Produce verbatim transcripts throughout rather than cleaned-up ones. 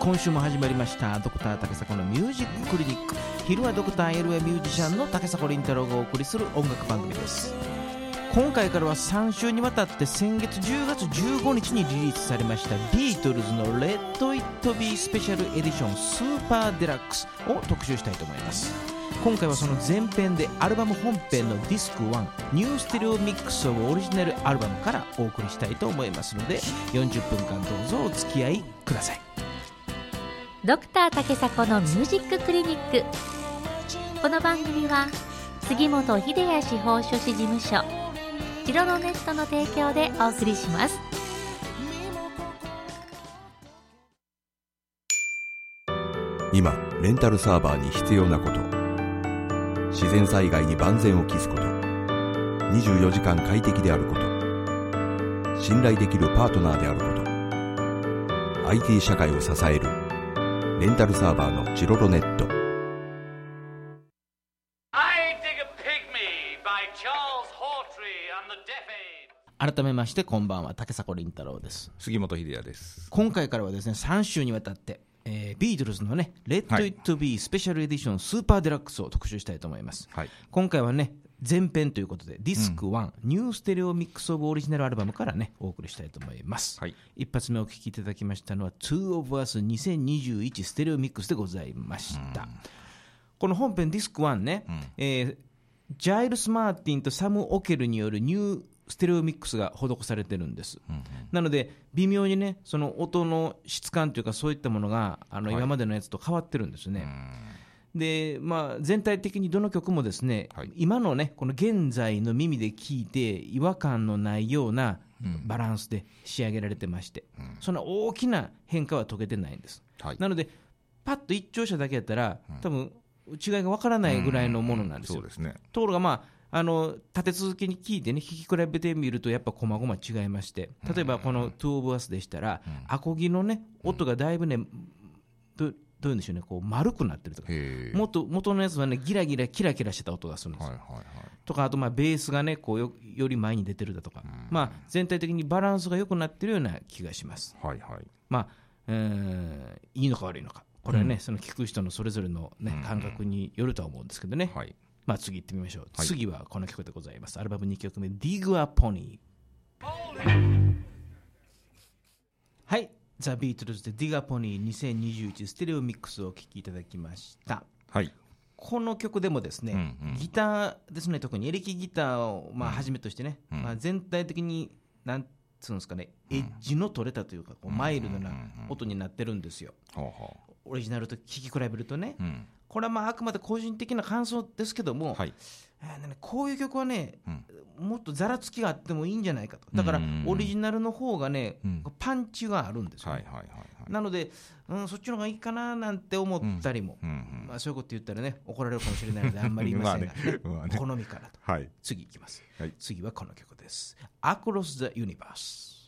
今週も始まりましたドクター竹迫のミュージッククリニック。昼はドクター エルエー ミュージシャンの竹迫倫太郎がお送りする音楽番組です。今回からはさん週にわたって先月じゅうがつじゅうごにちにリリースされましたビートルズの Let It Be スペシャルエディションスーパーデラックスを特集したいと思います。今回はその前編でアルバム本編のディスクワンニューステレオミックスをオリジナルアルバムからお送りしたいと思いますので、よんじゅっぷんかんどうぞお付き合いください。 ドクター竹迫のミュージッククリニック。この番組は杉本秀哉司法書士事務所チロノネットの提供でお送りします。 今レンタルサーバーに必要なこと、自然災害に万全を期すこと、にじゅうよじかん快適であること、信頼できるパートナーであること、 アイティー 社会を支えるレンタルサーバーのチロロネット。 改めましてこんばんは、竹迫倫太郎です。 杉本秀哉です。 今回からはですねさん週にわたって、えー、ビートルズのね Let It Be スペシャルエディションスーパーデラックスを特集したいと思います、はい、今回はね前編ということでディスクワン、うん、ニューステレオミックスオブオリジナルアルバムからねお送りしたいと思います、はい、一発目お聴きいただきましたのは Two of Us にせんにじゅういちステレオミックスでございました、うん、この本編ディスクワンね、うんえー、ジャイルス・マーティンとサム・オケルによるニューステレオミックスが施されてるんです、うんうん、なので微妙にねその音の質感というかそういったものがあの今までのやつと変わってるんですね、はい、でまあ、全体的にどの曲もですね、はい、今のねこの現在の耳で聴いて違和感のないようなバランスで仕上げられてまして、うん、そんな大きな変化は遂げてないんです、はい、なのでパッと一聴者だけやったら、うん、多分違いがわからないぐらいのものなんですよ、うんうん、そうですね。ところがまああの立て続けに聞いてね聞き比べてみるとやっぱ細々違いまして、例えばこの Two of Us でしたら、うん、アコギのね音がだいぶね、うん、ど, どういうんでしょうねこう丸くなってるとか、もっと元のやつはねギラギラキラキラしてた音がするんですよ、はいはいはい、とかあとまあベースがねこう よ, より前に出てるだとか、うんまあ、全体的にバランスが良くなってるような気がします、はいはいまあえー、いいのか悪いのかこれはね、うん、その聞く人のそれぞれの、ね、感覚によるとは思うんですけどね、はいまあ、次行ってみましょう、はい、次はこの曲でございます。アルバムにきょくめ Dig a Pony。 はい、ザ・ビートルズで Dig a Pony にせんにじゅういちステレオミックスをお聴きいただきました、はい、この曲でもですね、うんうん、ギターですね、特にエレキギターをまあはじめとしてね、うんまあ、全体的になんつうんですかね、エッジの取れたというかこうマイルドな音になってるんですよ、うんうんうん、オリジナルと聴き比べるとね、うんこれはまああくまで個人的な感想ですけども、はいえーね、こういう曲はね、うん、もっとざらつきがあってもいいんじゃないかと。だからオリジナルの方がね、うん、パンチがあるんですよ、ねはいはいはいはい、なので、うん、そっちの方がいいかななんて思ったりも、うんうんまあ、そういうこと言ったらね怒られるかもしれないのであんまり言いませんが、ねまあね、好みからと、はい、次いきます、はい、次はこの曲です。 Across the Universe。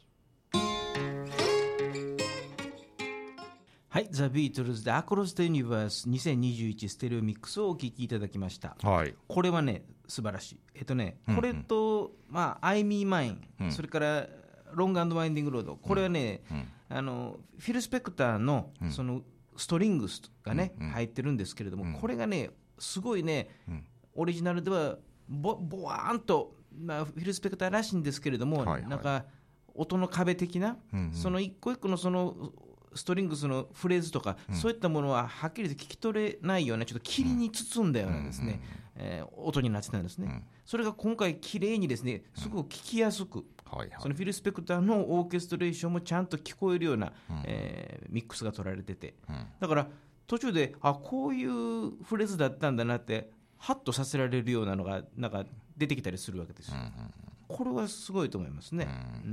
はい、ザ・ビートルズで Across the Universe にせんにじゅういちステレオミックスをお聴きいただきました、はい、これはね素晴らしい。えっとね、うんうん、これと、まあ、I Me Mine、うん、それからロング&ワインディングロード、これはね、うん、あのフィル・スペクター の, そのストリングスがね、うん、入ってるんですけれども、うん、これがねすごいね、うん、オリジナルでは ボ, ボワーンと、まあ、フィル・スペクターらしいんですけれども、はいはい、なんか音の壁的な、うんうん、その一個一個のそのストリングスのフレーズとか、うん、そういったものははっきりと聞き取れないようなちょっと霧に包んだようなですね、うんえー、音になってたんですね、うん、それが今回綺麗にですねすごく聞きやすく、うんはいはい、そのフィル・スペクターのオーケストレーションもちゃんと聞こえるような、うんえー、ミックスが取られてて、うん、だから途中であこういうフレーズだったんだなってハッとさせられるようなのがなんか出てきたりするわけですよ、うんうん、これはすごいと思いますね、うんうん、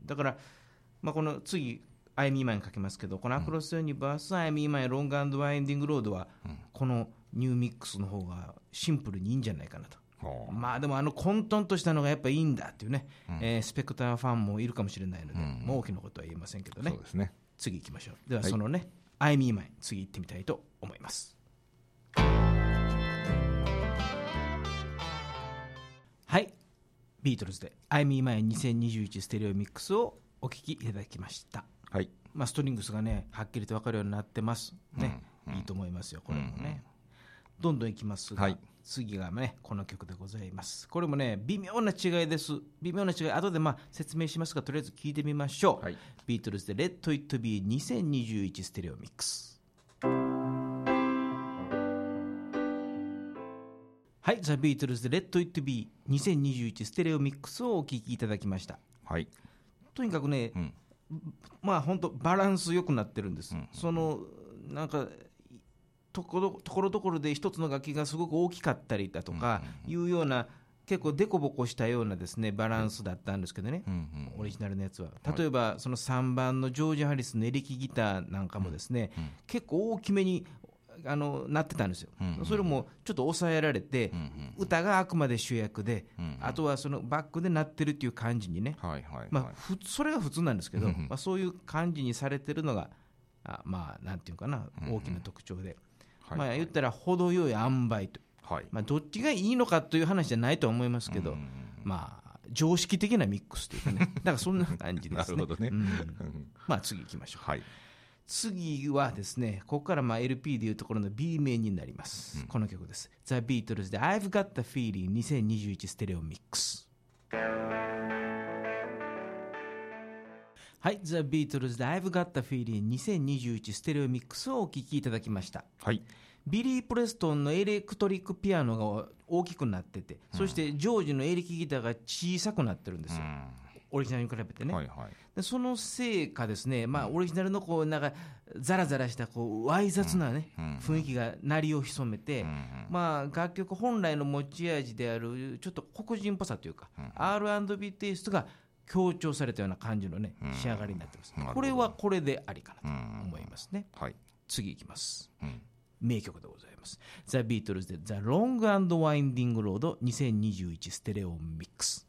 だから、まあ、この次I Me Mine かけますけど、この Across the Universe、うん、I Me Mine Long and Winding Road は、うん、このニューミックスの方がシンプルにいいんじゃないかなと、うん、まあでもあの混沌としたのがやっぱいいんだっていうね、うんえー、スペクターファンもいるかもしれないので、うん、もう大きなことは言えませんけどね。そうですね。次行きましょう。ではそのね、はい、I Me Mine 次行ってみたいと思います。はい、ビートルズで I Me Mine にせんにじゅういちステレオミックスをお聴きいただきました。はい、 まあ、ストリングスがねはっきりと分かるようになってますね、うんうん、いいと思いますよこれもね、うんうん、どんどんいきますが、はい、次がねこの曲でございます。これもね微妙な違いです。微妙な違い後でまあ説明しますがとりあえず聞いてみましょう、はい、ビートルズで Let It Be にせんにじゅういちステレオミックス。はい、ザ・ビートルズで Let It Be にせんにじゅういちステレオミックスをお聴きいただきました。 はい、 とにかくね、うん、まあ本当バランス良くなってるんです、うん、そのなんかところところどころで一つの楽器がすごく大きかったりだとかいうような結構デコボコしたようなですねバランスだったんですけどね、うんうん、オリジナルのやつは例えばそのさんばんのジョージ・ハリスのエレキギターなんかもですね、うんうん、結構大きめにあのなってたんですよ、うんうん、それもちょっと抑えられて、うんうん、歌があくまで主役で、うんうん、あとはそのバックでなってるっていう感じにね、はいはいはい、まあ、ふそれが普通なんですけど、うんうん、まあ、そういう感じにされてるのがあまあなんていうかな大きな特徴で、うんうん、まあ、言ったら程よい塩梅と、はい、まあ、どっちがいいのかという話じゃないとは思いますけど、うんうん、まあ常識的なミックスというかねだからそんな感じですね。なるほどね、うん、まあ次行きましょう、はい、次はですねここからまあ エルピー でいうところの B 面になります、うん、この曲です。 The Beatles で I've Got the Feeling にせんにじゅういちステレオミックス。はい、The Beatles で I've Got the Feeling にせんにじゅういちステレオミックスをお聴きいただきました、はい、ビリー・プレストンのエレクトリックピアノが大きくなってて、うん、そしてジョージのエレキギターが小さくなってるんですよ、うん、オリジナルに比べてね、はいはい、でそのせいかですね、まあ、オリジナルのこうなんかザラザラしたこうわい雑な、ね、うん、雰囲気が鳴りを潜めて、うん、まあ、楽曲本来の持ち味であるちょっと黒人っぽさというか、うん、アールアンドビー テイストが強調されたような感じの、ね、うん、仕上がりになってます、うん、これはこれでありかなと思いますね、うん、はい、次いきます、うん、名曲でございます。 The Beatles で The Long and Winding Road にせんにじゅういちステレオミックス。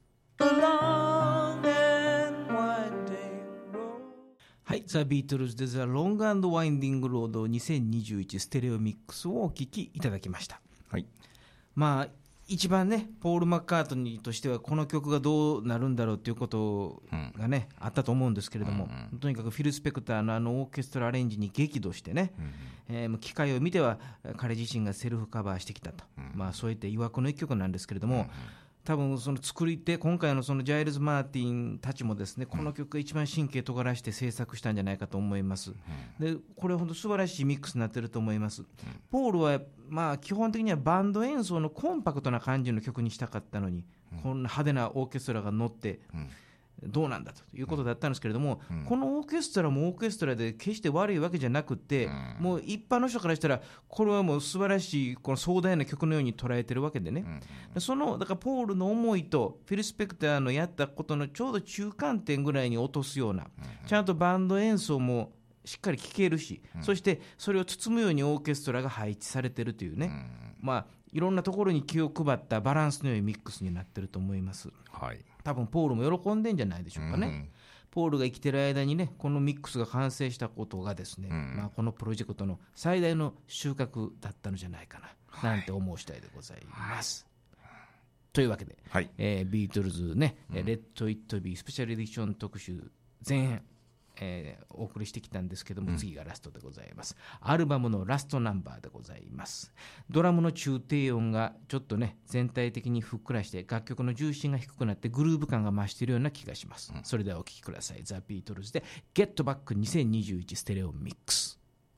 はい、The Beatles で The Long and Winding Road にせんにじゅういちステレオミックスをお聴きいただきました、はい、まあ一番ねポール・マッカートニーとしてはこの曲がどうなるんだろうということがね、うん、あったと思うんですけれども、うんうん、とにかくフィル・スペクターのあのオーケストラアレンジに激怒してね、うんうん、えー、機会を見ては彼自身がセルフカバーしてきたと、うん、まあ、そういった曰くの一曲なんですけれども、うんうん、多分その作り手今回のそのジャイルズ・マーティンたちもですねこの曲が一番神経尖らして制作したんじゃないかと思います、うん、でこれは本当素晴らしいミックスになっていると思います、うん、ポールはまあ基本的にはバンド演奏のコンパクトな感じの曲にしたかったのに、うん、こんな派手なオーケストラが乗って、うん、どうなんだということだったんですけれども、うん、このオーケストラもオーケストラで決して悪いわけじゃなくて、うん、もう一般の人からしたらこれはもう素晴らしいこの壮大な曲のように捉えてるわけでね、うん、そのだからポールの思いとフィル・スペクターのやったことのちょうど中間点ぐらいに落とすような、うん、ちゃんとバンド演奏もしっかり聴けるし、うん、そしてそれを包むようにオーケストラが配置されてるというね、うん、まあいろんなところに気を配ったバランスの良いミックスになってると思います、はい、多分ポールも喜んでんじゃないでしょうかね、うん、ポールが生きてる間にねこのミックスが完成したことがですね、うん、まあ、このプロジェクトの最大の収穫だったのじゃないかな、はい、なんて思う次第でございます、はい、というわけで、はい、えー、ビートルズね、うん、レッド・イット・ビースペシャルエディション特集前編、えー、お送りしてきたんですけども、うん、次がラストでございます。アルバムのラストナンバーでございます。ドラムの中低音がちょっとね全体的にふっくらして楽曲の重心が低くなってグルーヴ感が増しているような気がします、うん、それではお聴きください。ザ・ビートルズで Get Back にせんにじゅういちステレオミックス。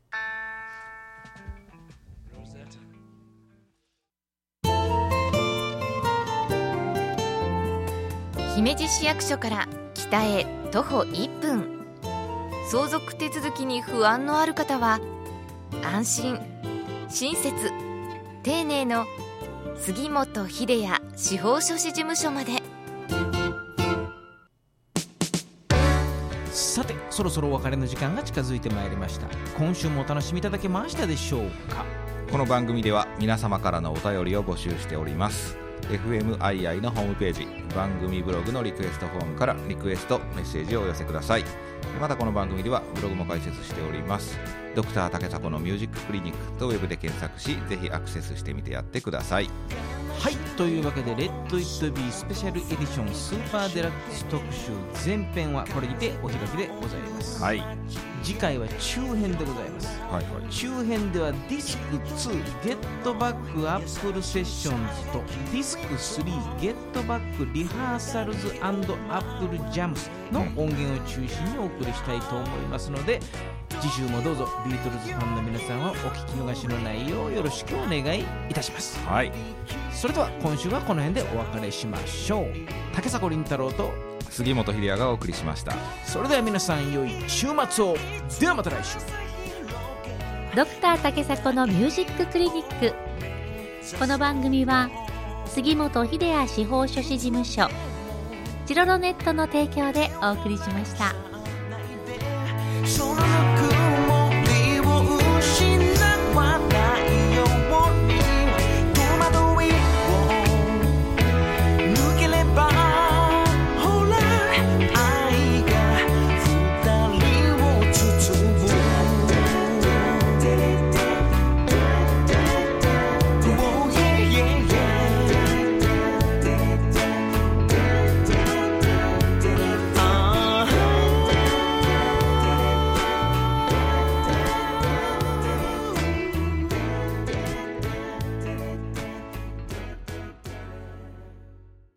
姫路市役所から北へ徒歩いっぷん、相続手続きに不安のある方は安心親切丁寧の杉本秀也司法書士事務所まで。 さてそろそろお別れの時間が近づいてまいりました。今週もお楽しみいただけましたでしょうか。 この番組では皆様からのお便りを募集しております。 エフエムアイアイ のホームページ番組ブログのリクエストフォームからリクエストメッセージをお寄せください。またこの番組ではブログも開設しております。ドクター竹迫のミュージッククリニックとウェブで検索しぜひアクセスしてみてやってください。 はい、というわけでレッド・イット・ビースペシャルエディションスーパーデラックス特集前編はこれにてお開きでございます。 はい、 次回は中編でございます。はいはい、中編ではディスクツーゲットバックアップルセッションズとディスクスリーゲットバックリハーサルズ&アップルジャムスの音源を中心にお送りしたいと思いますので、次週もどうぞビートルズファンの皆さんはお聞き逃しのないようよろしくお願いいたします。 はい、 それでは今週はこの辺でお別れしましょう。竹迫倫太郎と杉本秀哉がお送りしました。 それでは皆さん良い週末を。ではまた来週。 ドクター竹迫のミュージッククリニック。この番組は杉本秀哉司法書士事務所チロロネットの提供でお送りしました。